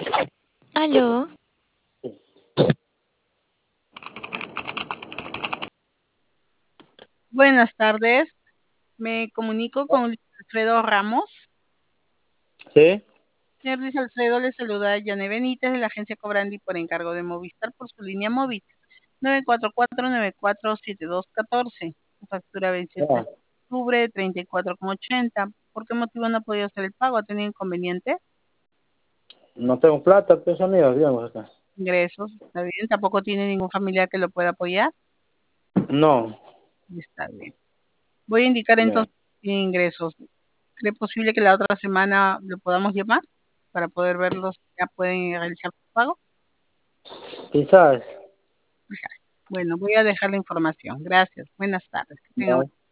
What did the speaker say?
Aló, Buenas tardes, me comunico con Luis Alfredo Ramos. ¿sí? Señor Luis Alfredo, le saluda Yane Benítez de la agencia Cobrandi por encargo de Movistar por su línea móvil 944-947214. Su factura venció el 3 Ah, de octubre de 34,80. ¿Por qué motivo no ha podido hacer el pago? ¿Ha tenido inconveniente? no tengo plata, pues amigos, digamos acá. Ingresos, está bien. ¿Tampoco tiene ningún familiar que lo pueda apoyar? No, Está bien. Voy a indicar ya. entonces ingresos. ¿Cree posible que la otra semana lo podamos llamar para poder verlos? Ya pueden realizar su pago. Quizás. Bueno, voy a dejar la información. Gracias. Buenas tardes. Que tengan No.